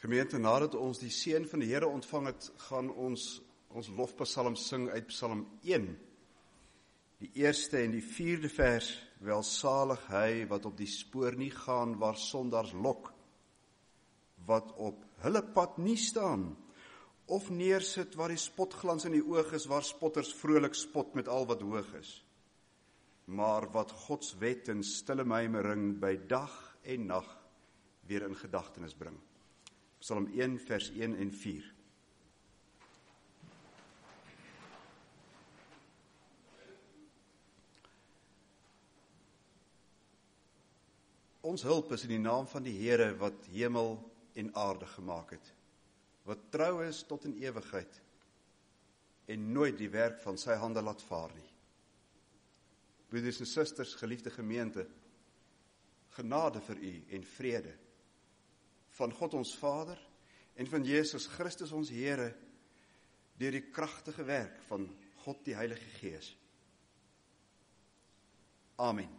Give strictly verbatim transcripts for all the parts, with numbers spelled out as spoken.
Gemeente, nadat ons die seën van die Here ontvang het, gaan ons ons lofpsalm sing uit Psalm een. Die eerste en die vierde vers, welsalig hy wat op die spoor nie gaan waar sondaars lok, wat op hulle pad nie staan, of neersit waar die spotglans in die oog is, waar spotters vrolik spot met al wat hoog is, maar wat Gods wet in stille mijmering by dag en nag weer in gedagtenis bring. Psalm een vers een en vier. Ons hulp is in die naam van die Here wat hemel en aarde gemaak het, wat trou is tot in ewigheid en nooit die werk van sy hande laat vaar nie. Broeders en susters, geliefde gemeente, genade vir u en vrede van God ons Vader en van Jesus Christus ons Here deur die kragtige werk van God die Heilige Gees. Amen.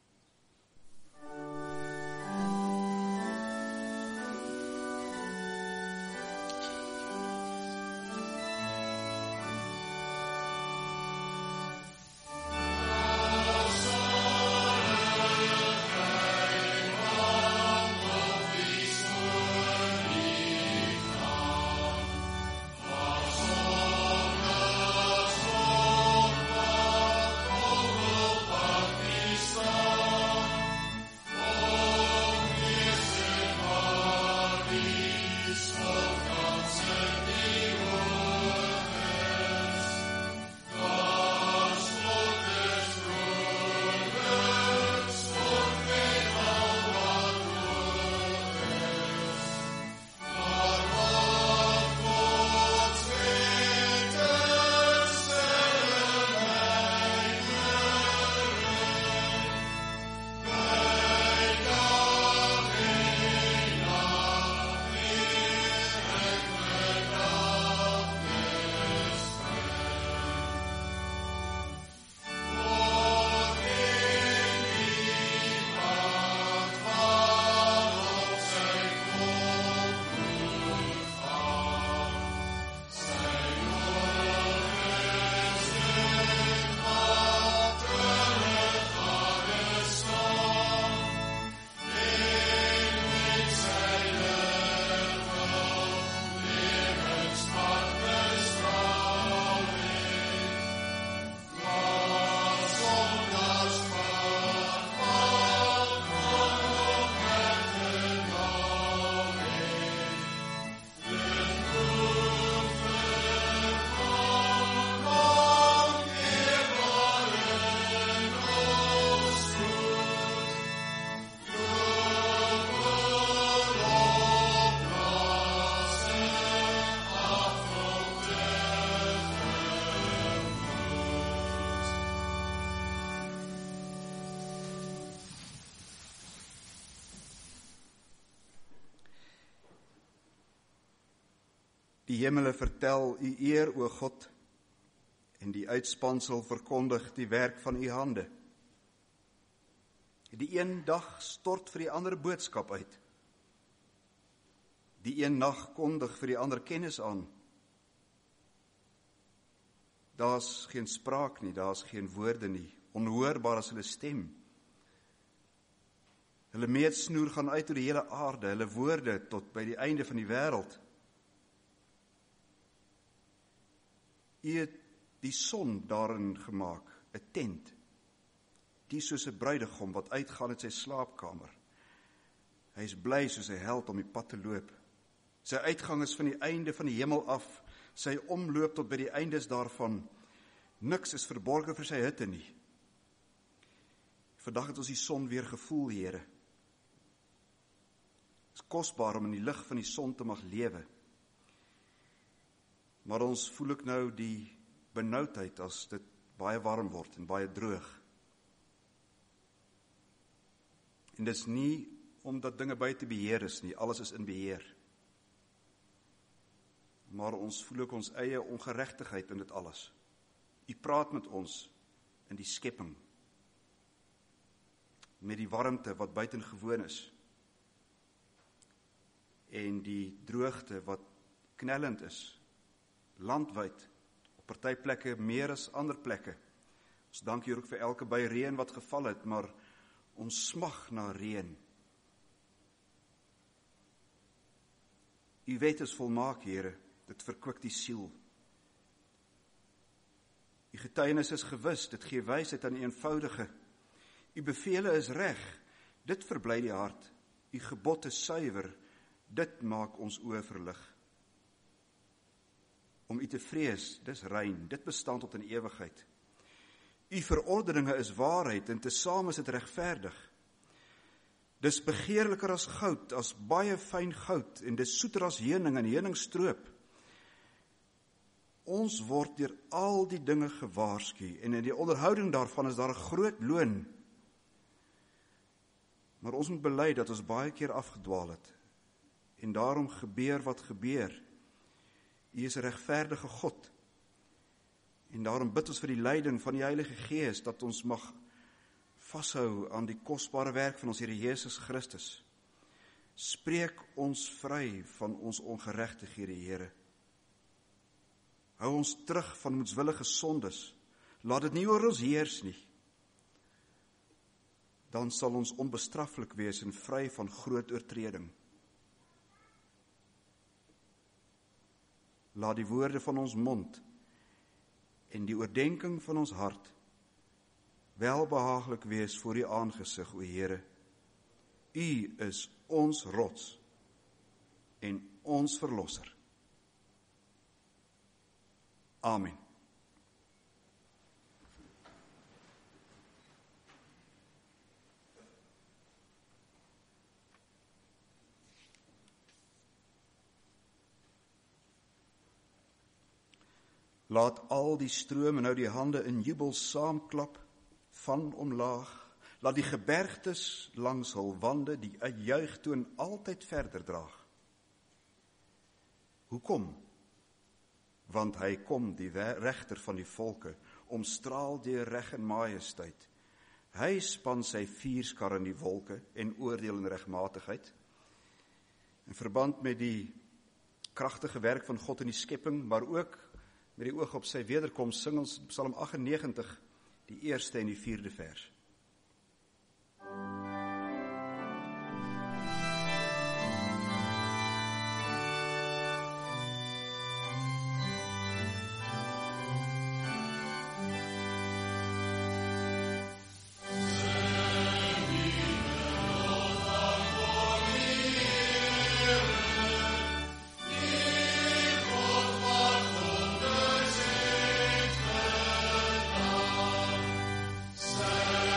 Die hemele vertel u eer, o God, en die uitspansel verkondig die werk van u hande. Die een dag stort vir die ander boodskap uit. Die een nag kondig vir die ander kennis aan. Daar's geen spraak nie, daar's geen woorde nie, onhoorbaar as hulle stem. Hulle meetsnoer gaan uit oor die hele aarde, hulle woorde tot by die einde van die wêreld. U het die son daarin gemaak, 'n tent, die soos 'n bruidegom wat uitgaan uit sy slaapkamer. Hy is bly soos 'n held om die pad te loop. Sy uitgang is van die einde van die hemel af, sy omloop tot by die eindes daarvan. Niks is verborge vir sy hitte nie. Vandag het ons die son weer gevoel, Here. Het is kosbaar om in die lig van die son te mag lewe. Maar ons voel ook nou die benoudheid as dit baie warm word en baie droog. En dis nie omdat dinge buite beheer is nie, alles is in beheer. Maar ons voel ook ons eie ongeregtigheid in dit alles. U praat met ons in die skepping, met die warmte wat buitengewoon is. en die droogte wat knellend is, landwyd, op party plekke meer as ander plekke. Ons dank U ook vir elke by reën wat geval het, maar ons smag na reën. U wet is volmaak, Here, dit verkwik die siel. U getuienis is gewis, dit gee wysheid aan die eenvoudige. U bevele is reg, dit verbly die hart. U gebod is suiwer, dit maak ons oë verlig. Om U te vrees, dis rein, dit bestaan tot in ewigheid. U verordeninge is waarheid en tesame is dit regverdig. Dis begeerliker as goud, as baie fyn goud en dis soeter as heuning en heuningstroop. Ons word deur al die dinge gewaarsku en in die onderhouding daarvan is daar 'n groot loon. Maar ons moet bely dat ons baie keer afgedwaal het en daarom gebeur wat gebeur. U is 'n regverdige God en daarom bid ons vir die leiding van die Heilige Gees dat ons mag vashou aan die kosbare werk van ons Here Jesus Christus. Spreek ons vry van ons ongeregtighede, Here. Hou ons terug van moedswillige sondes. Laat dit nie oor ons heers nie. Dan sal ons onbestraflik wees en vry van groot oortreding. Laat die woorde van ons mond en die oordenking van ons hart welbehaaglik wees voor U aangesig, o Here. U is ons rots en ons verlosser. Amen. Laat al die strome nou die hande in jubel saamklap, van omlaag. Laat die gebergtes langs hul wande die juigtoon altyd verder draag. Hoekom? Want hy kom, die regter van die volke, omstraal deur reg en majesteit. Hy span sy vuurskar in die wolke en oordeel in regmatigheid. In verband met die kragtige werk van God in die skepping, maar ook met die oog op sy wederkoms, sing ons Psalm agt-en-negentig, die eerste en die vierde vers. Say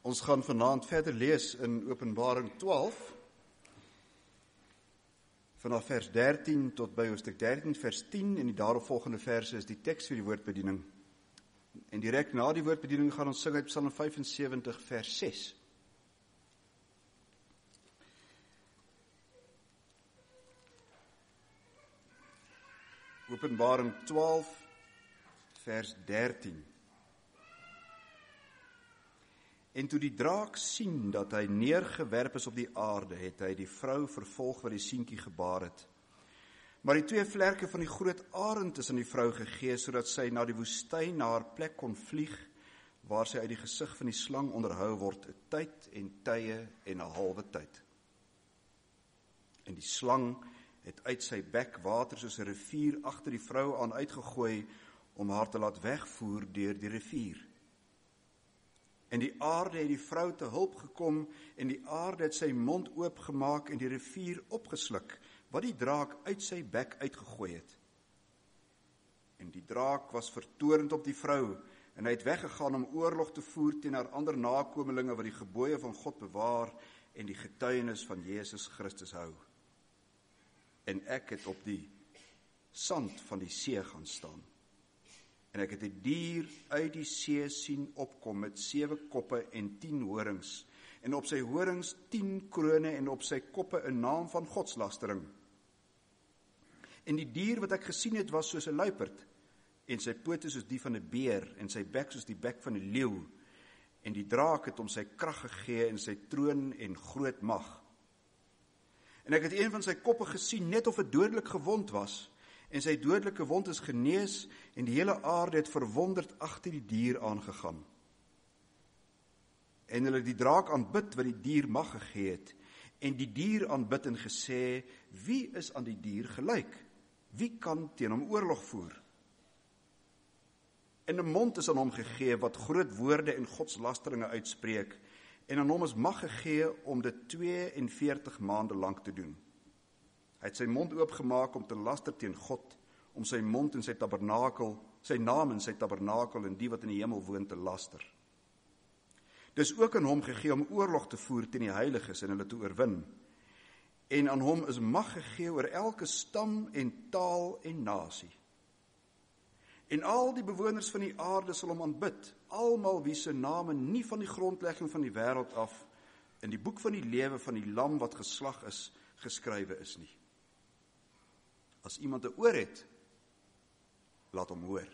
Ons gaan vanaand verder lees in Openbaring twaalf, vanaf vers dertien tot by hoofstuk dertien, vers tien, en die daaropvolgende verse is die teks vir die woordbediening. En direk na die woordbediening gaan ons sing uit Psalm vyfensewentig, vers ses. Openbaring twaalf, vers dertien. En toe die draak sien dat hy neergewerp is op die aarde, het hy die vrou vervolg wat die seentjie gebaar het. Maar die twee vlerke van die groot arend is aan die vrou gegee, sodat sy na die woestyn na haar plek kon vlieg, waar sy uit die gesig van die slang onderhou word, 'n tyd en tye en 'n halwe tyd. En die slang het uit sy bek water soos 'n rivier agter die vrou aan uitgegooi, om haar te laat wegvoer deur die rivier. En die aarde het die vrou te hulp gekom, en die aarde het sy mond oopgemaak en die rivier opgesluk, wat die draak uit sy bek uitgegooi het. En die draak was vertoornd op die vrou, en hy het weggegaan om oorlog te voer teen haar ander nakomelinge wat die gebooie van God bewaar en die getuienis van Jesus Christus hou. En ek het op die sand van die see gaan staan. En ek het 'n dier uit die see sien opkom met sewe koppe en tien horings, en op sy horings tien krone en op sy koppe 'n naam van godslastering. En die dier wat ek gesien het was soos 'n luiperd, en sy pote soos die van 'n beer, en sy bek soos die bek van 'n leeu, en die draak het hom sy krag gegee en sy troon en groot mag. En ek het een van sy koppe gesien net of 'n dodelik gewond was, en sy dodelike wond is genees, en die hele aarde het verwonderd agter die dier aangegaan. En hulle die draak aanbid wat die dier mag gegee het, en die dier aanbid en gesê, wie is aan die dier gelyk? Wie kan teen hom oorlog voer? En 'n mond is aan hom gegee wat groot woorde en godslasteringe uitspreek, en aan hom is mag gegee om dit tweeënveertig maande lank te doen. Hy het sy mond oopgemaak om te laster teen God, om sy mond en sy tabernakel, sy naam en sy tabernakel en die wat in die hemel woon te laster. Dis ook aan hom gegee om oorlog te voer teen die heiliges en hulle te oorwin. En aan hom is mag gegee oor elke stam en taal en nasie. En al die bewoners van die aarde sal hom aanbid, almal wie se name nie van die grondlegging van die wêreld af in die boek van die lewe van die lam wat geslag is, geskrywe is nie. As iemand 'n oor het, laat hom hoor.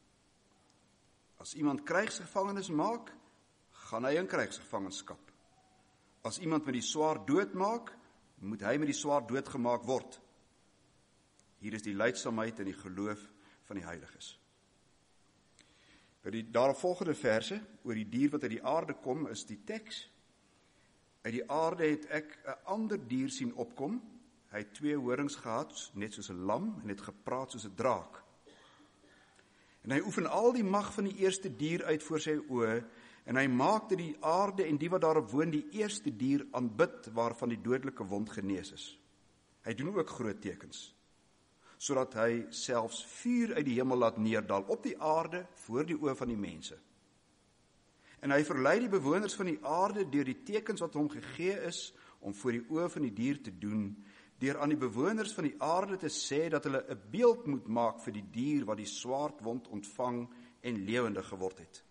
As iemand krygsgevangenes maak, gaan hy in krygsgevangenskap. As iemand met die swaard doodmaak, moet hy met die swaard doodgemaak word. Hier is die lydsaamheid en die geloof van die heiliges. By die daaropvolgende verse, oor die dier wat uit die aarde kom, is die teks. Uit die aarde het ek 'n ander dier sien opkom. Hy het twee horings gehad, net soos 'n lam, en het gepraat soos 'n draak. En hy oefen al die mag van die eerste dier uit voor sy oë, en hy maak dat die aarde en die wat daarop woon die eerste dier aanbid, waarvan die dodelike wond genees is. Hy doen ook groot tekens, sodat hy selfs vuur uit die hemel laat neerdal op die aarde voor die oë van die mense. En hy verlei die bewoners van die aarde deur die tekens wat hom gegee is om voor die oë van die dier te doen, deur aan die bewoners van die aarde te sê dat hulle 'n beeld moet maak vir die dier wat die swaardwond ontvang en lewendig geword het.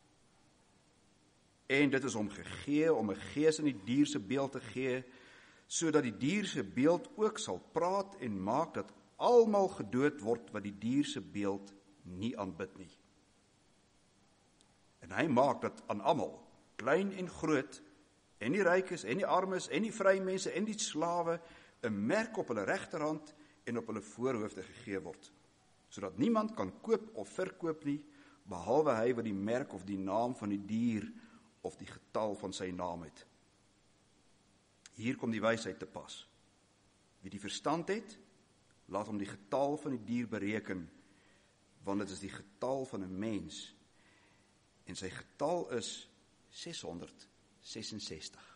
En dit is hom gegee om 'n gees in die dier se beeld te gee, sodat die dier se beeld ook sal praat en maak dat almal gedood word wat die dier se beeld nie aanbid nie. En hy maak dat aan almal, klein en groot, en die rykes en die armes en die vrye mense en die slawe, 'n merk op hulle regterhand en op hulle voorhoofde gegee word, sodat niemand kan koop of verkoop nie, behalwe hy wat die merk of die naam van die dier of die getal van sy naam het. Hier kom die wysheid te pas. Wie die verstand het, laat hom die getal van die dier bereken, want dit is die getal van 'n mens, en sy getal is ses honderd sesensestig.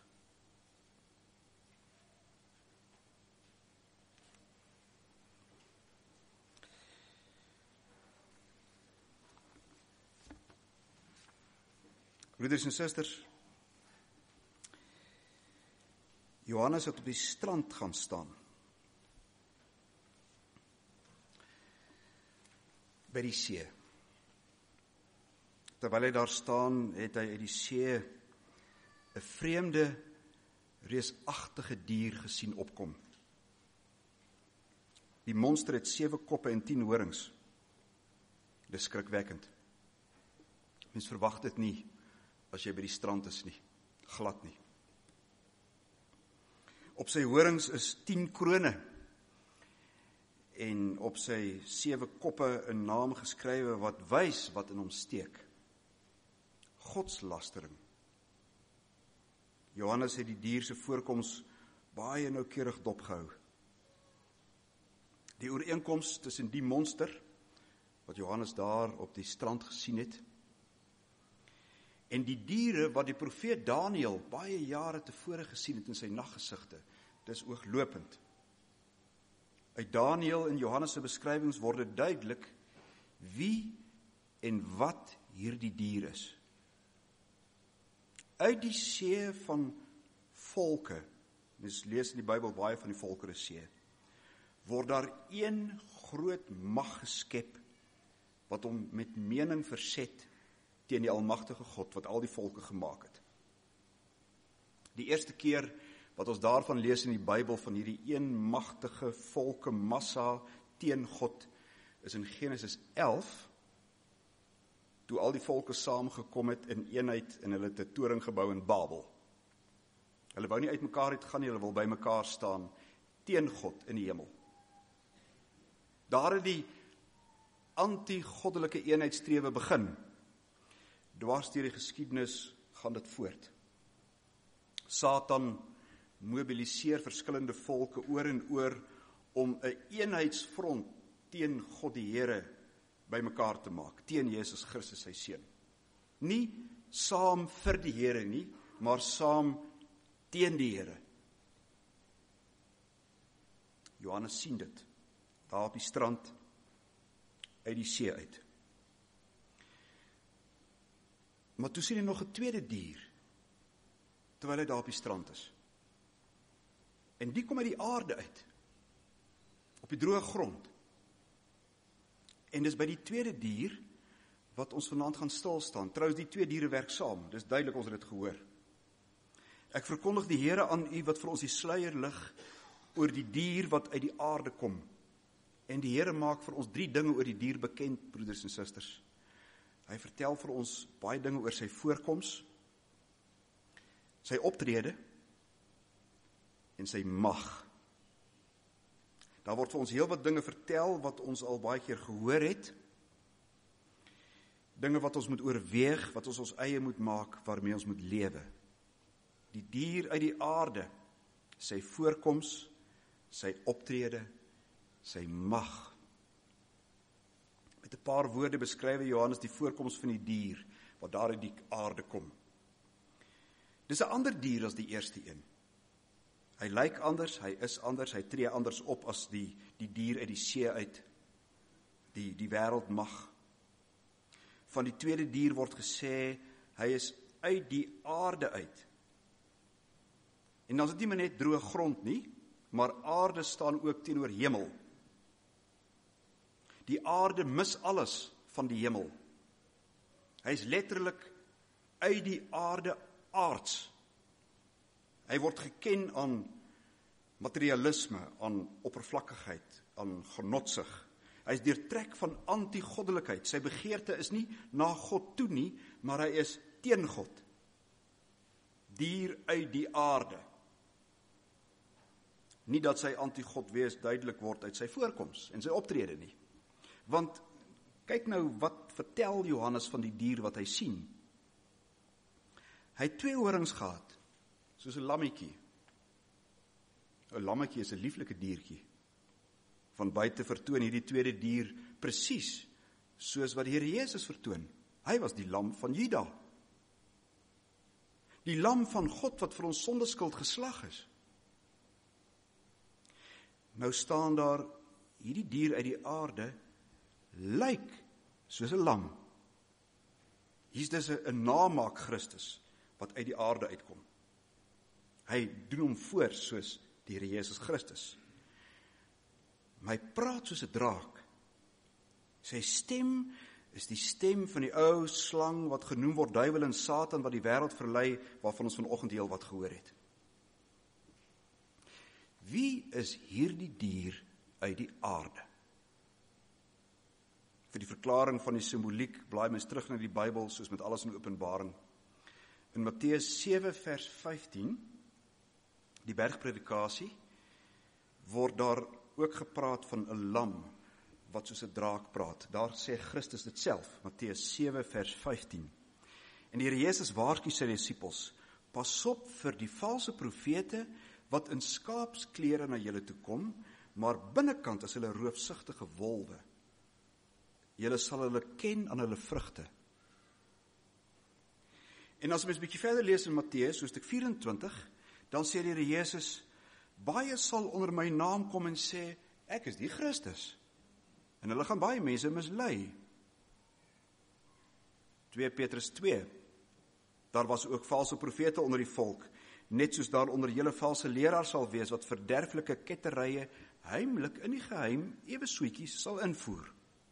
Broeders en susters, Johannes het op die strand gaan staan. By die see. Terwyl hy daar staan, het hy uit die see 'n vreemde, reusagtige dier gesien opkom. Die monster het sewe koppe en tien horings. Dis skrikwekkend. Mens verwag dit nie as jy by die strand is nie. Glad nie. Op sy horings is tien krone en op sy sewe koppe 'n naam geskrywe wat wys wat in hom steek. Godslastering. Johannes het die dier se voorkoms baie noukeurig dopgehou. Die ooreenkoms tussen die monster wat Johannes daar op die strand gesien het en die diere wat die profeet Daniël baie jare tevore gesien het in sy naggesigte, dis ooglopend. Uit Daniël en Johannes se beskrywings word dit duidelik wie en wat hierdie dier is. Uit die see van volke, mens lees in die Bybel baie van die volkere see, word daar een groot mag geskep wat hom met mening verset teen die almagtige God wat al die volke gemaak het. Die eerste keer wat ons daarvan lees in die Bybel van hierdie een magtige volke massa teen God is in Genesis elf, toe al die volke saamgekom het in eenheid en hulle het 'n toring gebou in Babel. Hulle wou nie uit mekaar uitgaan nie, hulle wil by mekaar staan teen God in die hemel. Daar het die anti-goddelike eenheidstrewe begin. Dwars deur die geskiedenis gaan dit voort. Satan mobiliseer verskillende volke oor en oor om 'n eenheidsfront teen God die Here by mekaar te maak, teen Jesus Christus sy seun. Nie saam vir die Here nie, maar saam teen die Here. Johannes sien dit, daar op die strand, uit die see uit. Maar toe sien hy nog 'n tweede dier, terwyl hy daar op die strand is. En die kom uit die aarde uit, op die droë grond. En dis by die tweede dier, wat ons vanaand gaan stilstaan. Trouwens, die twee diere werk saam, dis duidelik ons het dit gehoor. Ek verkondig die Here aan u wat vir ons die sluier lig oor die dier wat uit die aarde kom. En die Here maak vir ons drie dinge oor die dier bekend, broeders en susters. Hy vertel vir ons baie dinge oor sy voorkoms, sy optrede en sy mag. Daar word vir ons heel wat dinge vertel wat ons al baie keer gehoor het. Dinge wat ons moet oorweeg, wat ons ons eie moet maak, waarmee ons moet lewe. Die dier uit die aarde, sy voorkoms, sy optrede, sy mag. Met 'n paar woorde beskryf Johannes die voorkoms van die dier, wat daar uit die aarde kom. Dis 'n ander dier as die eerste een. Hy lyk anders, hy is anders, hy tree anders op as die, die dier uit die see uit, die, die wêreldmag. Van die tweede dier word gesê, hy is uit die aarde uit. En dan is dit nie maar net droë grond nie, maar aarde staan ook teenoor hemel. Die aarde mis alles van die hemel. Hy is letterlik uit die aarde aards. Hy word geken aan materialisme, aan oppervlakkigheid, aan genotsig. Hy is deurtrek van anti-goddelikheid. Sy begeerte is nie na God toe nie, maar hy is teen God. Dier uit die aarde. Nie dat sy anti-God wees duidelik word uit sy voorkoms en sy optrede nie. Want kyk nou wat vertel Johannes van die dier wat hy sien. Hy het twee horings gehad, soos 'n lammetjie. 'n Lammetjie is 'n lieflike diertjie. Van buite vertoon hierdie tweede dier presies soos wat die Here Jesus vertoon. Hy was die lam van Juda. Die lam van God wat vir ons sondeskuld geslag is. Nou staan daar hierdie dier uit die aarde lyk soos 'n lam. Hier's dus 'n namaak Christus wat uit die aarde uitkom. Hy doen hom voor soos die Here Jesus Christus. Maar hy praat soos 'n draak. Sy stem is die stem van die ou slang wat genoem word duiwel en Satan wat die wêreld verlei, waarvan ons vanoggend heel wat gehoor het. Wie is hierdie dier uit die aarde? Vir die verklaring van die simboliek, blaai mens terug na die Bybel, soos met alles in Openbaring. In Matteus sewe vers vyftien, die bergpredikasie, word daar ook gepraat van 'n lam, wat soos 'n draak praat. Daar sê Christus dit self, Matteus sewe vers vyftien. En die Here Jesus waarsku sy disippels, pas op vir die valse profete, wat in skaapsklere na julle toe kom, maar binnekant is hulle roofsugtige wolwe. Julle sal hulle ken aan hulle vrugte. En as ons 'n bietjie verder lees in Matteus, hoofstuk vyf en twintig, dan sê die Here Jesus, baie sal onder my naam kom en sê, ek is die Christus. En hulle gaan baie mense mislei. twee Petrus twee, daar was ook valse profete onder die volk, net soos daar onder julle valse leraars sal wees, wat verderflike ketterye heimlik in die geheim ewe soetjies sal invoer.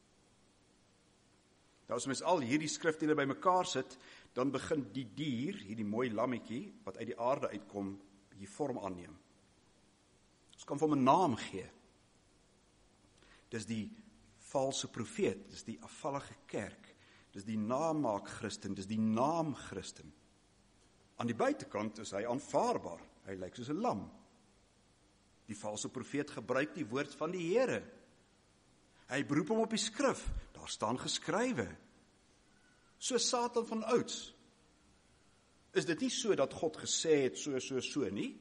Nou as mens al hierdie skrifdele by mekaar sit, dan begin die dier, hierdie mooi lammetjie, wat uit die aarde uitkom, die vorm aanneem. Ons kan vir hom 'n naam gee. Dis die valse profeet, dis die afvallige kerk, dis die namaak Christen, dis die naam Christen. Aan die buitekant is hy aanvaarbaar, hy lyk soos 'n lam. Die valse profeet gebruik die woord van die Here. Hy beroep hom op die skrif, daar staan geskrywe. So Satan van ouds. Is dit nie so dat God gesê het, so, so, so nie?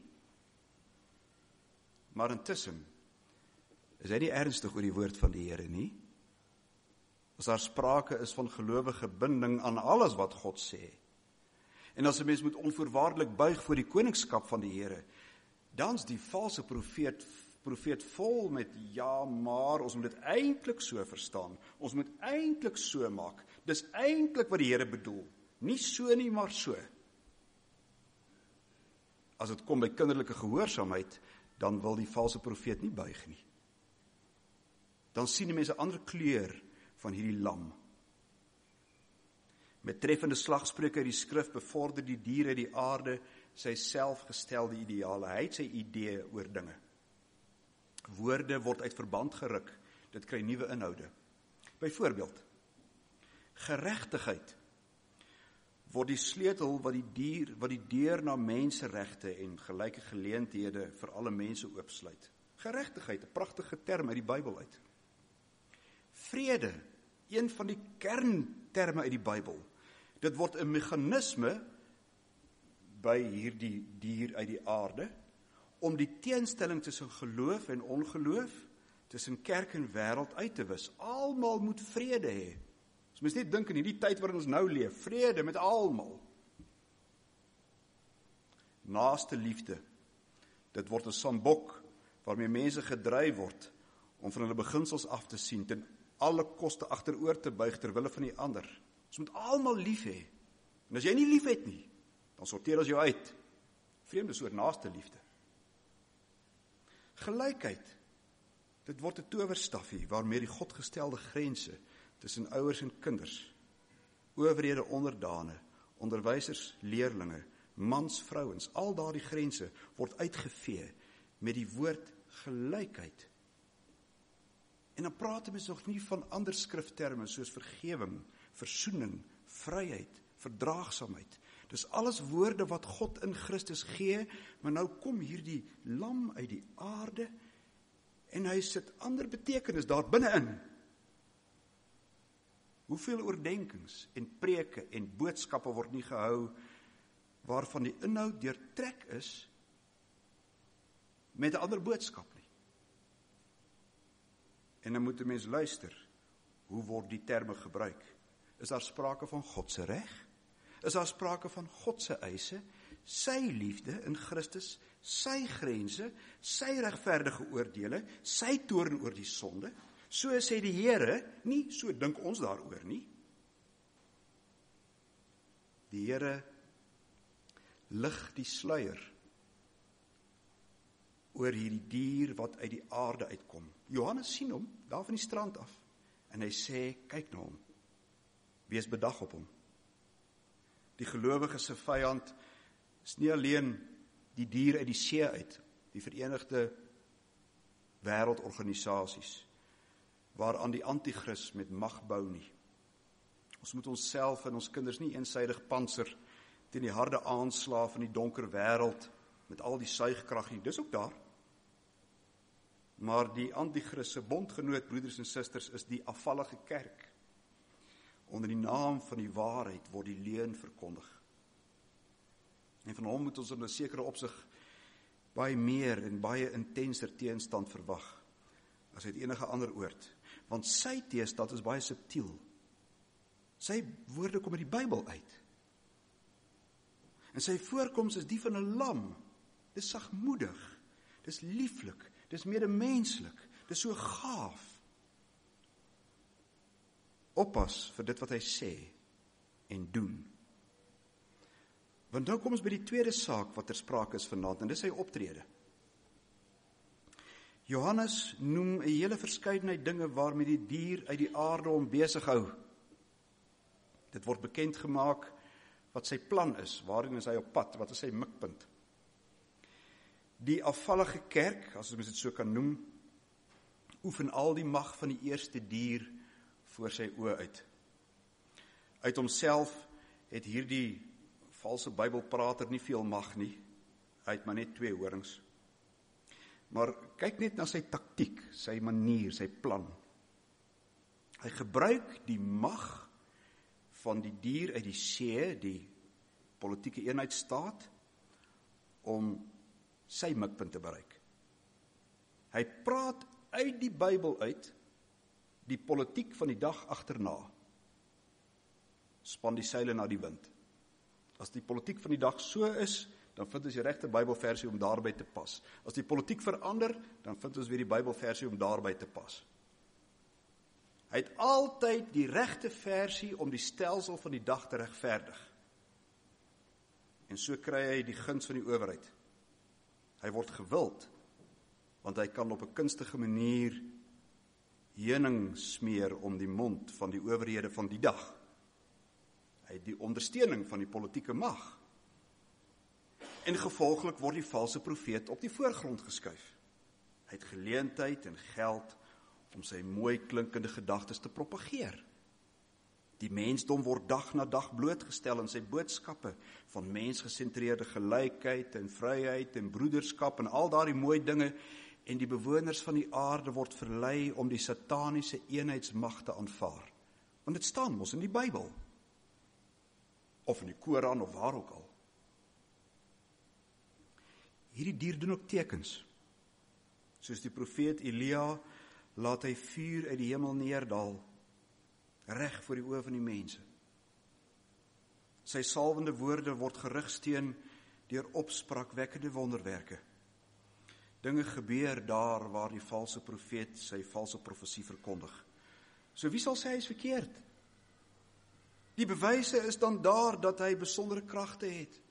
Maar intussen, is hy nie ernstig oor die woord van die Here nie? As daar sprake is van gelowige binding aan alles wat God sê, en as 'n mens moet onvoorwaardelik buig voor die koningskap van die Here, dan's die valse profeet, profeet vol met, ja, maar, ons moet dit eintlik so verstaan, ons moet eintlik so maak, dis eintlik wat die Here bedoel, nie so nie, maar so. As dit kom by kinderlike gehoorsaamheid, dan wil die valse profeet nie buig nie. Dan sien die mense 'n ander kleur van hierdie lam. Met treffende slagspreuke uit die skrif bevorder die dier uit die aarde sy selfgestelde ideale. Hy het sy idee oor dinge. Woorde word uit verband geruk, dit kry nuwe inhoude. Byvoorbeeld, geregtigheid word die sleutel wat die dier, wat die deur na menseregte en gelyke geleenthede vir alle mense oopsluit. Geregtigheid, 'n pragtige term uit die Bybel uit. Vrede, een van die kernterme uit die Bybel. Dit word 'n meganisme by hierdie dier uit die aarde, om die teenstelling tussen geloof en ongeloof, tussen kerk en wêreld uit te wis. Almal moet vrede hê. Ons moet net dink in hierdie tyd waarin ons nou leef, vrede met almal. Naaste liefde, dit word 'n sambok, waarmee mense gedryf word, om van hulle beginsels af te sien, ten alle koste agteroor te buig ter wille van die ander. Ons moet almal lief hê. En as jy nie lief het nie, dan sorteer ons jou uit. Vreemde soort naaste liefde. Gelykheid, dit word 'n towerstafie, waarmee die godgestelde grense tussen ouers en kinders, owerhede onderdane, onderwysers, leerlinge, mans, vrouens, al daardie grense word uitgevee met die woord gelykheid. En dan praat ons nog nie van ander skrifterme soos vergewing, versoening, vryheid, verdraagsaamheid. Dis alles woorde wat God in Christus gee, maar nou kom hierdie lam uit die aarde en hy sit ander betekenis daar binne-in. Hoeveel oordenkings en preke en boodskappe word nie gehou waarvan die inhoud deurtrek is met 'n ander boodskap nie. En dan moet 'n mens luister, hoe word die terme gebruik? Is daar sprake van God se reg? Is daar sprake van God se eise, sy liefde in Christus, sy grense, sy regverdige oordeele, sy toorn oor die sonde? So sê die Here, nie so dink ons daaroor nie. Die Here lig die sluier oor hierdie dier wat uit die aarde uitkom. Johannes sien hom, daar van die strand af, en hy sê, kyk na hom, wees bedag op hom. Die gelowige se vyand is nie alleen die dier uit die see uit, die Verenigde Wêreldorganisasies, waaraan die antichrist met mag bou nie. Ons moet onsself en ons kinders nie eensydig pantser teen die harde aanslae van die donker wêreld met al die suigkrag nie. Dis ook daar. Maar die antichrist se bondgenoot, broeders en susters, is die afvallige kerk. Onder die naam van die waarheid word die leuen verkondig. En van hom moet ons in 'n sekere opsig baie meer en baie intenser teenstand verwag as uit enige ander oord. Want sy teestand is baie subtiel. Sy woorde kom uit die Bybel uit. En sy voorkoms is die van 'n lam. Dis sagmoedig, dis lieflik, dis medemenslik, dis so gaaf. Oppas vir dit wat hy sê en doen. Want nou kom ons by die tweede saak wat ter sprake is vanaand, en dis sy optrede. Johannes noem 'n hele verskeidenheid dinge waarmee die dier uit die aarde hom besig hou. Dit word bekend gemaak wat sy plan is, waarin is hy op pad, wat is sy mikpunt. Die afvallige kerk, as ons dit so kan noem, oefen al die mag van die eerste dier voor sy oë uit. Uit homself het hierdie valse Bybelprater nie veel mag nie, hy het maar net twee horings. Maar kyk net na sy taktiek, sy manier, sy plan. Hy gebruik die mag van die dier uit die see, die politieke eenheidsstaat, om sy mikpunt te bereik. Hy praat uit die Bybel uit, die politiek van die dag agterna. Span die seile na die wind. As die politiek van die dag so is, dan vind ons die regte Bybelversie om daarby te pas. As die politiek verander, dan vind ons weer die Bybelversie om daarby te pas. Hy het altyd die regte versie om die stelsel van die dag te regverdig. En so kry hy die guns van die owerheid. Hy word gewild, want hy kan op 'n kunstige manier heuning smeer om die mond van die owerhede van die dag. Hy het die ondersteuning van die politieke mag. En gevolglik word die valse profeet op die voorgrond geskuif. Hy het geleentheid en geld om sy mooi klinkende gedagtes te propageer. Die mensdom word dag na dag blootgestel in sy boodskappe van mensgesentreerde gelykheid en vryheid en broederskap en al daardie mooi dinge, en die bewoners van die aarde word verlei om die sataniese eenheidsmag te aanvaar. Want dit staan mos in die Bybel. Of in die Koran of waar ook al. Hierdie dier doen ook tekens. Soos die profeet Elia laat hy vuur uit die hemel neerdal, reg voor die oë van die mense. Sy salwende woorde word gerugsteun deur opspraakwekkende wonderwerke. Dinge gebeur daar waar die valse profeet sy valse profesie verkondig. So wie sal sê hy is verkeerd? Die bewyse is dan daar dat hy besondere kragte het.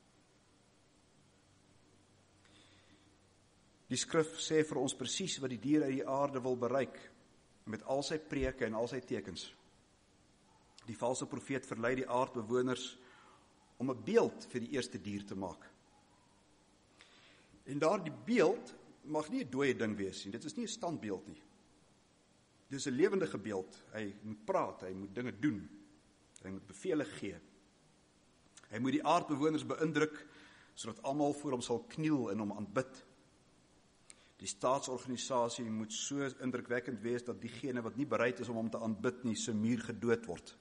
Die skrif sê vir ons presies wat die dier uit die aarde wil bereik, met al sy preke en al sy tekens. Die valse profeet verlei die aardbewoners om 'n beeld vir die eerste dier te maak. En daardie beeld mag nie 'n dooie ding wees nie, dit is nie 'n standbeeld nie. Dit is 'n lewendige beeld, hy moet praat, hy moet dinge doen, hy moet bevele gee. Hy moet die aardbewoners beïndruk, sodat almal voor hom sal kniel en hom aanbid. Die staatsorganisasie moet so indrukwekkend wees, dat diegene wat nie bereid is om hom te aanbid nie, se muur gedood word.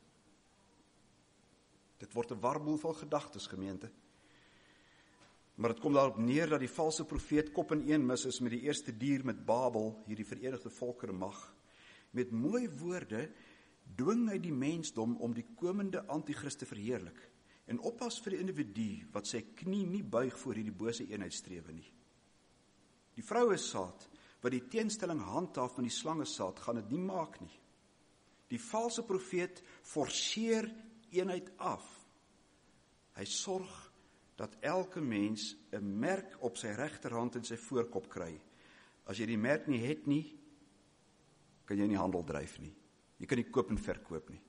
Dit word 'n warboel van gedagtes, gemeente. Maar dit kom daarop neer dat die valse profeet kop in een mis is met die eerste dier met Babel, hierdie Verenigde Volkere mag. Met mooi woorde dwing hy die mensdom om die komende antichrist te verheerlik. En oppas vir die individu wat sy knie nie buig voor hierdie bose eenheidsstrewe nie. Die vrouesaad wat die teenstelling handhaaf van die slangesaad gaan dit nie maak nie. Die valse profeet forceer eenheid af. Hy sorg dat elke mens 'n merk op sy regterhand en sy voorkop kry. As jy die merk nie het nie, kan jy nie handel dryf nie. Jy kan nie koop en verkoop nie.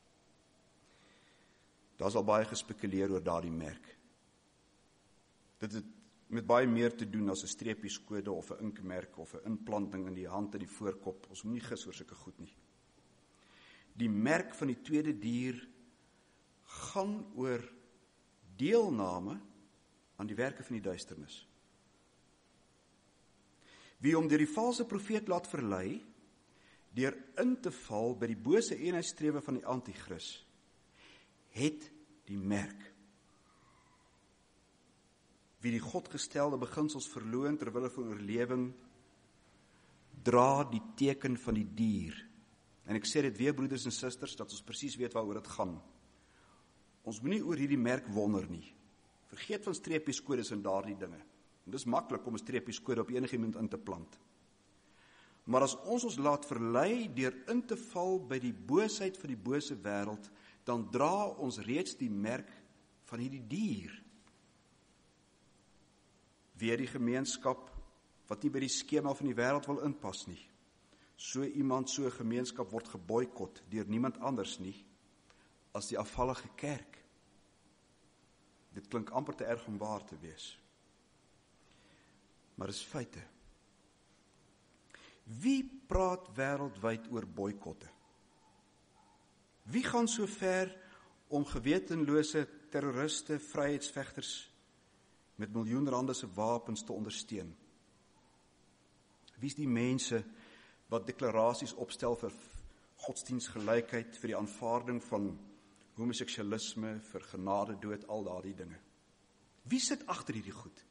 Daar is al baie gespekuleer oor daardie merk. Dit het met baie meer te doen as 'n streepieskode of 'n inkmerk of 'n inplanting in die hand en die voorkop. Ons moet nie gis oor sulke goed nie. Die merk van die tweede dier gaan oor deelname aan die werke van die duisternis. Wie hom deur die valse profeet laat verlei, deur in te val by die bose eenheidsstrewe van die anti-kris, het die merk. Wie die godgestelde beginsels verloon terwille van oorlewing, dra die teken van die dier. En ek sê dit weer, broeders en susters, dat ons presies weet waaroor dit gaan. Ons moet nie oor hierdie merk wonder nie. Vergeet van streepieskodes en daardie dinge. Dit is maklik om 'n streepieskode op enige iemand in te plant. Maar as ons ons laat verlei deur in te val by die boosheid van die bose wêreld, dan dra ons reeds die merk van hierdie dier. Weer die gemeenskap wat nie by die skema van die wêreld wil inpas nie. So iemand, so 'n gemeenskap word geboikot deur niemand anders nie as die afvallige kerk. Dit klink amper te erg om waar te wees. Maar is feite. Wie praat wêreldwyd oor boikotte? Wie gaan so ver om gewetenlose terroriste, vryheidsvegters met miljoen rande se wapens te ondersteun? Wie is die mense wat deklarasies opstel vir godsdienstgelykheid, vir die aanvaarding van homoseksualisme, vir genade dood, al daardie dinge? Wie sit agter hierdie goed?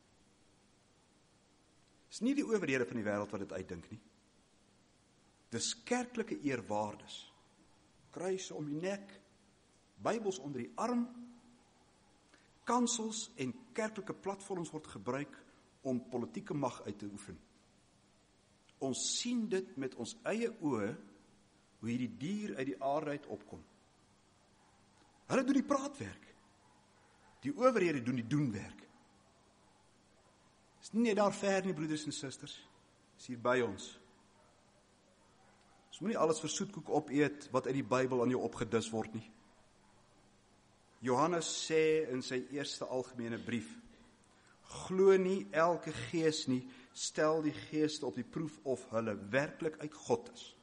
Dis nie die owerhede van die wêreld wat dit uitdink nie. Dis kerklike eerwaardes. Kruise om die nek, Bybels onder die arm, kansels en kerklike platforms word gebruik om politieke mag uit te oefen. Ons sien dit met ons eie oë, hoe hierdie dier uit die aarde uit opkom. Hulle doen die praatwerk. Die owerhede doen die doenwerk. Is nie net daar ver nie, broeders en susters. Is hier by ons. Ons moet nie alles vir soetkoek opeet wat uit die Bybel aan jou opgedis word nie. Johannes sê in sy eerste algemene brief, glo nie elke gees nie, stel die geeste op die proef of hulle werklik uit God is.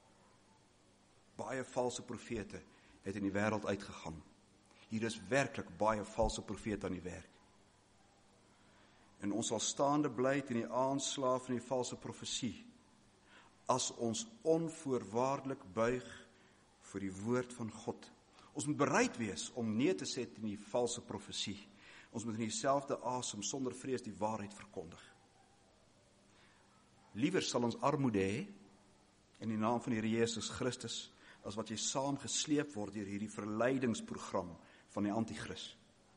Baie valse profete het in die wêreld uitgegaan. Hier is werklik baie valse profete aan die werk. En ons sal staande bly teen die aanslae van die valse profesie, as ons onvoorwaardelik buig vir die woord van God. Ons moet bereid wees om nee te sê teen die valse profesie. Ons moet in dieselfde asem sonder vrees die waarheid verkondig. Liewer sal ons armoede hê in die naam van die Here Jesus Christus, as wat jy saam gesleep word deur hierdie verleidingsprogram van die anti-kris.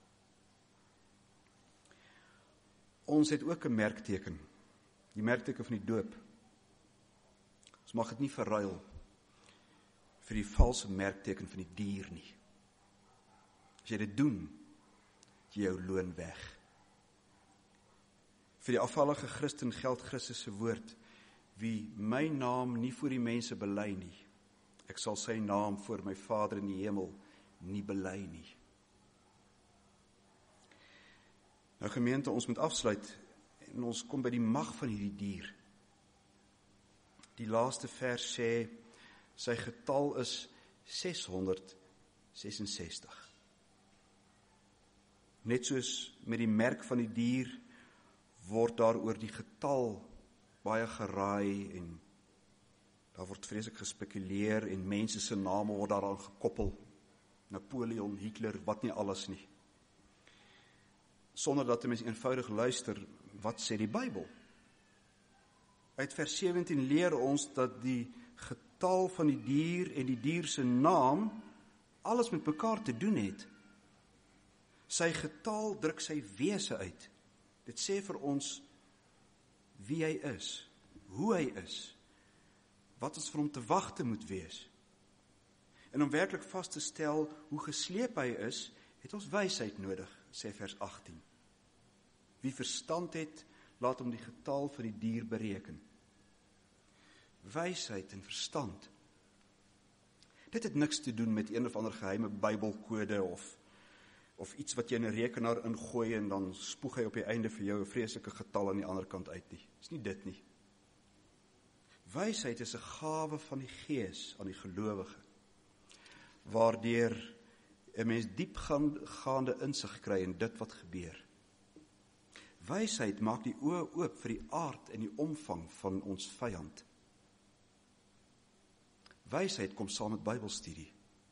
Ons het ook 'n merkteken, die merkteken van die doop. Ons mag dit nie verruil vir die valse merkteken van die dier nie. As jy dit doen, jy jou loon weg. Vir die afvallige Christen geld Christus se woord, wie my naam nie voor die mense bely nie, ek sal sy naam voor my Vader in die hemel nie bely nie. Nou gemeente, ons moet afsluit en ons kom by die mag van hierdie dier. Die laaste vers sê, sy getal is ses honderd sesensestig. Net soos met die merk van die dier, word daar oor die getal baie geraai en daar word vreeslik gespekuleer en mense se name word daaraan gekoppel. Napoleon, Hitler, wat nie alles nie. Sonder dat 'n mens eenvoudig luister, wat sê die Bybel? Uit vers sewentien leer ons dat die getal van die dier en die dier se naam alles met mekaar te doen het. Sy getal druk sy wese uit. Dit sê vir ons wie hy is, hoe hy is, wat ons vir hom te wagte moet wees. En om werklik vas te stel hoe gesleep hy is, het ons wysheid nodig, sê vers agttien. Wie verstand het, laat hom die getal van die dier bereken. Wysheid en verstand. Dit het niks te doen met een of ander geheime Bybelkode of of iets wat jy in 'n rekenaar ingooi en dan spoeg hy op die einde vir jou 'n vreeslike getal aan die ander kant uit nie. Dis nie dit nie. Wysheid is 'n gawe van die Gees aan die gelowige, waardeur 'n mens diepgaande insig kry in dit wat gebeur. Wysheid maak die oë oop vir die aard en die omvang van ons vyand. Wysheid kom saam met Bybelstudie.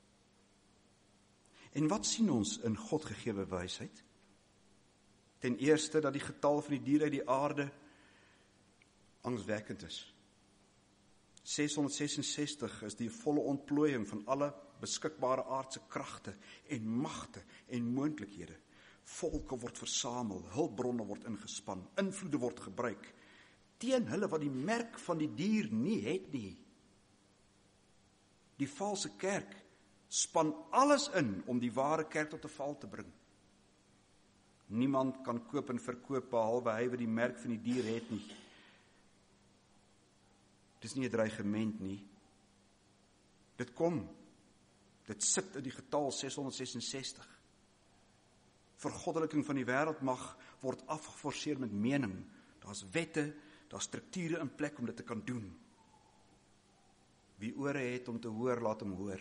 En wat sien ons in God gegewe wysheid? Ten eerste dat die getal van die diere uit die aarde angswekkend is. ses honderd sesensestig is die volle ontplooiing van alle beskikbare aardse kragte en magte en moontlikhede. Volke word versamel, hulpbronne word ingespan, invloede word gebruik, teen hulle wat die merk van die dier nie het nie. Die valse kerk span alles in om die ware kerk tot 'n val te bring. Niemand kan koop en verkoop behalwe hy wat die merk van die dier het nie. Dis nie 'n dreigement nie. Dit kom. Dit sit in die getal ses honderd sesensestig. Vergoddeliking van die wêreld mag word afgeforceer met mening. Daar's wette, daar's strukture in plek om dit te kan doen. Wie ore het om te hoor, laat hom hoor.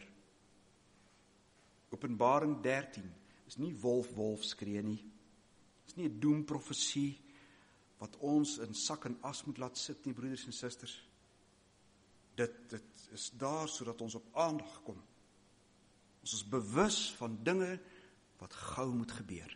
Openbaring dertien is nie wolf wolf skree nie. Is nie 'n doemprofesie wat ons in sak en as moet laat sit nie, broeders en susters. Dit, dit is daar sodat ons op aandag kom. Ons is bewus van dinge wat gou moet gebeur.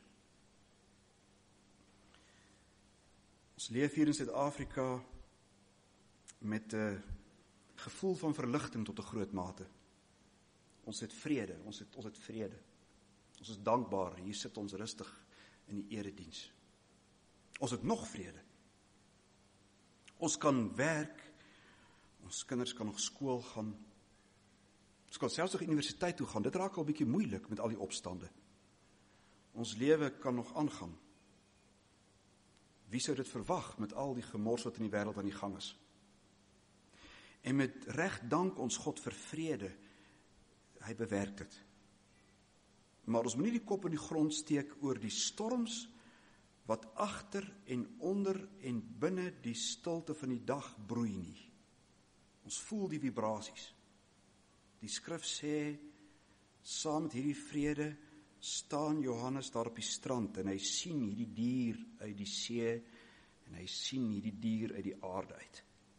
Ons leef hier in Suid-Afrika met 'n gevoel van verligting tot 'n groot mate. Ons het vrede, ons het, ons het vrede. Ons is dankbaar, hier sit ons rustig in die erediens. Ons het nog vrede. Ons kan werk, ons kinders kan nog skool gaan, ons kan selfs nog universiteit toe gaan, dit raak al 'n bietjie moeilik met al die opstande. Ons lewe kan nog aangaan. Wie sou dit verwag met al die gemors wat in die wêreld aan die gang is? En met reg dank ons God vir vrede, hy bewerk dit. Maar ons moet nie die kop in die grond steek oor die storms wat agter en onder en binne die stilte van die dag broei nie. Ons voel die vibrasies. Die skrif sê, saam met hierdie vrede staan Johannes daar op die strand en hy sien hierdie dier uit die see en hy sien hierdie dier uit die aarde uit.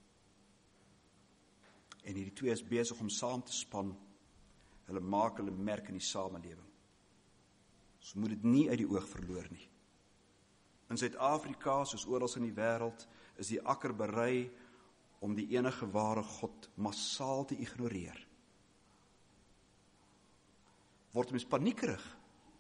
En hierdie twee is besig om saam te span. Hulle maak hulle merk in die samelewing. Ons moet dit nie uit die oog verloor nie. In Suid-Afrika, soos oral in die wêreld, is die akker berei om die enige ware God massaal te ignoreer. Word mens paniekerig?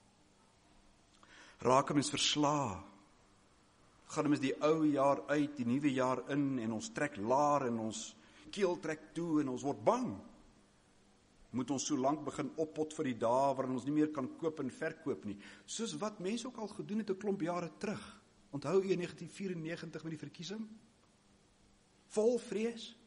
Raak mens verslae? Gaan mens die ou jaar uit, die nuwe jaar in en ons trek laar en ons keel trek toe en ons word bang? Moet ons so lank begin oppot vir die dae waarin ons nie meer kan koop en verkoop nie, soos wat mense ook al gedoen het 'n klomp jare terug. Onthou u in negentien vyrenegentig met die verkiesing? Vol vrees?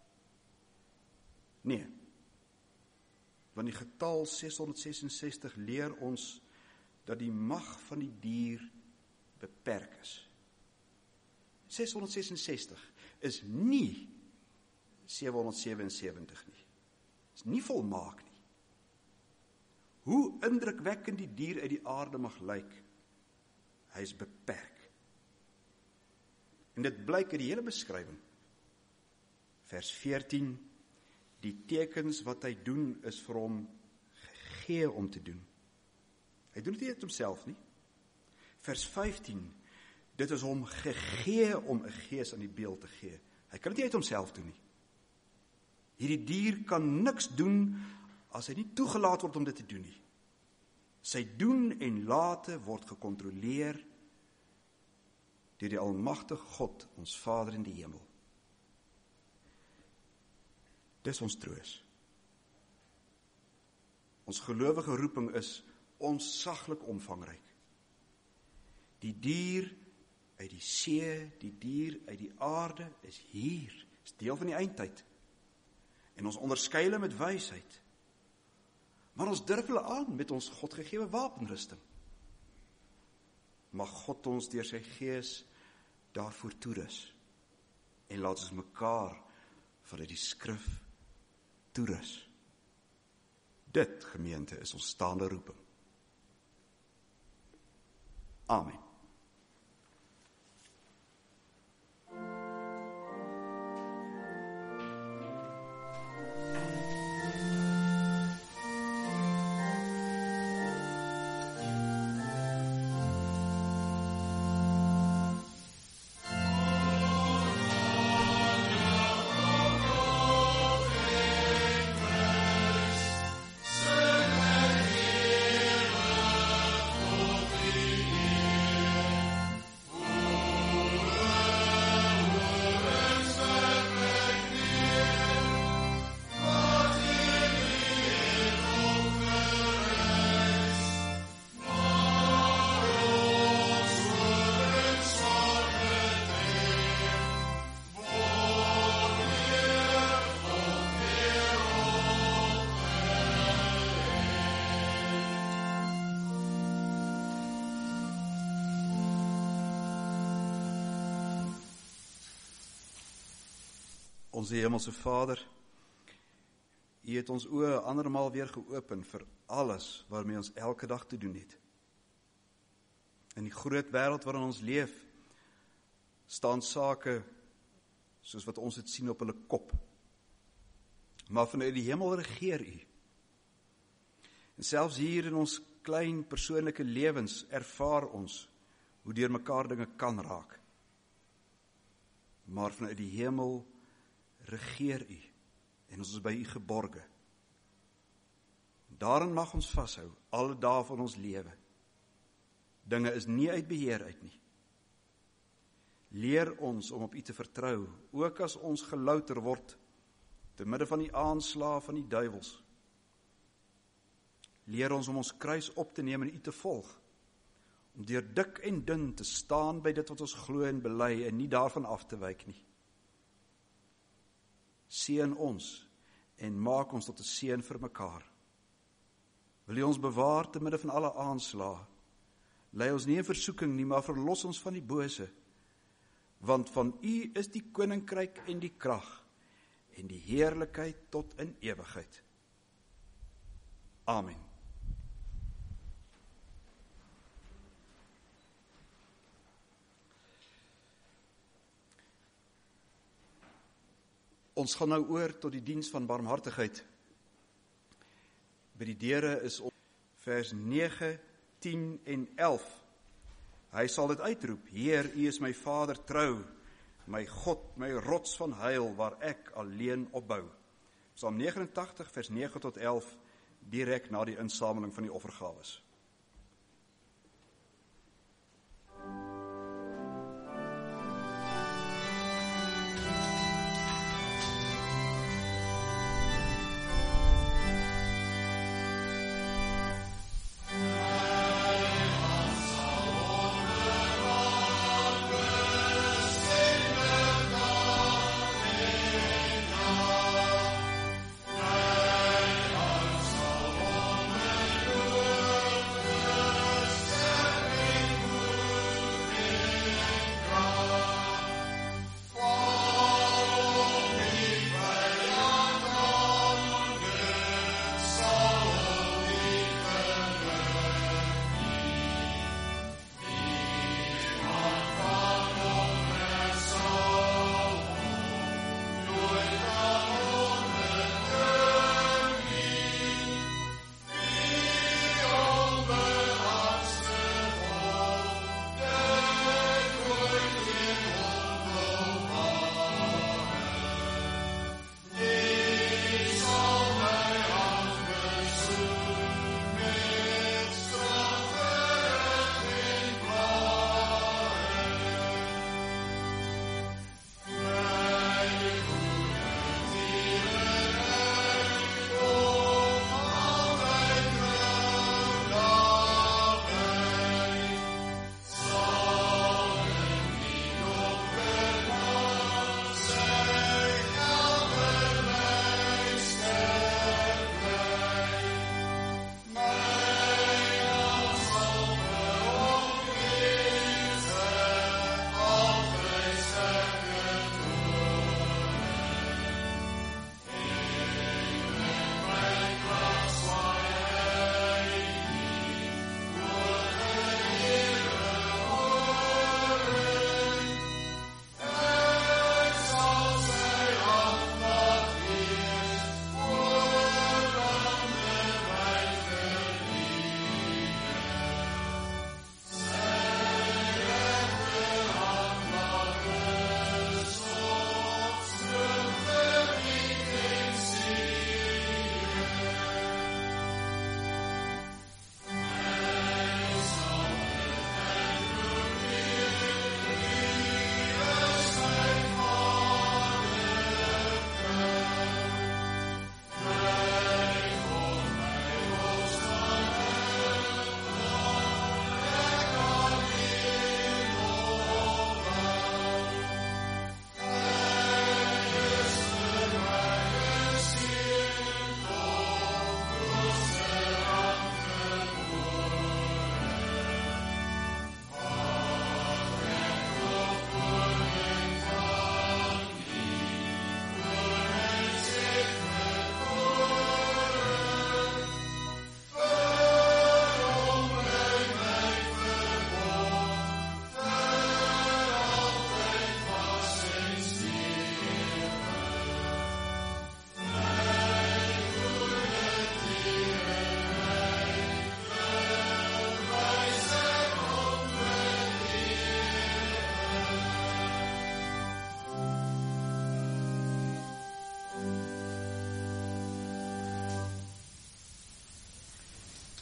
Nee. Want die getal ses honderd sesensestig leer ons dat die mag van die dier beperk is. ses honderd sesensestig is nie sewe honderd sewensewentig nie. Is nie volmaak nie. Hoe indrukwekkend die dier uit die aarde mag lyk, hy is beperk. En dit blyk uit die hele beskrywing. Vers veertien, die tekens wat hy doen is vir hom gegee om te doen. Hy doen dit nie uit homself nie. Vers vyftien, dit is hom gegee om 'n gees aan die beeld te gee. Hy kan dit nie uit homself doen nie. Hierdie dier kan niks doen as hy nie toegelaat word om dit te doen nie. Sy doen en late word gekontroleer deur die almagtige God, ons Vader in die hemel. Dis ons troos. Ons gelowige roeping is onsaglik omvangryk. Die dier uit die see, die dier, uit die aarde, is hier, is deel van die eindtyd. En ons onderskei hulle met wysheid. Maar ons durf hulle aan met ons Godgegewe wapenrusting. Mag God ons deur sy Gees daarvoor toerus. En laat ons mekaar vanuit die skrif toerus. Dit, gemeente, is ons staande roeping. Amen. Onze Hemelse Vader, U het ons oë andermaal weer geopen vir alles waarmee ons elke dag te doen het. In die groot wêreld waarin ons leef, staan sake soos wat ons het sien op hulle kop. Maar vanuit die hemel regeer U. En selfs hier in ons klein persoonlike lewens ervaar ons hoe deur mekaar dinge kan raak. Maar vanuit die hemel regeer U, en ons is by U geborge. Daarin mag ons vashou, alle dae van ons lewe. Dinge is nie uit beheer uit nie. Leer ons om op U te vertrou, ook as ons gelouter word, te midde van die aanslae van die duiwels. Leer ons om ons kruis op te neem en U te volg, om deur dik en dun te staan by dit wat ons glo en bely, en nie daarvan af te wyk nie. Seën ons en maak ons tot 'n seën vir mekaar. Wil U ons bewaar te midde van alle aanslae. Lei ons nie in versoeking nie, maar verlos ons van die bose. Want van U is die koninkryk en die krag en die heerlikheid tot in ewigheid. Amen. Ons gaan nou oor tot die diens van barmhartigheid. By die deure is op vers nege, tien en elf. Hy sal dit uitroep: Heer, U is my Vader trou, my God, my rots van heil, waar ek alleen opbou. Psalm nege en tagtig, vers nege tot elf, direk na die insameling van die offergawes.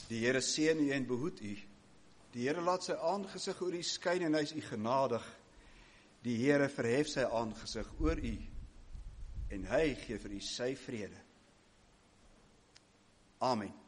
Die Here seën u en behoed u. Die Here laat sy aangesig oor u skyn en hy is u genadig. Die Here verhef sy aangesig oor u en hy gee vir u sy vrede. Amen.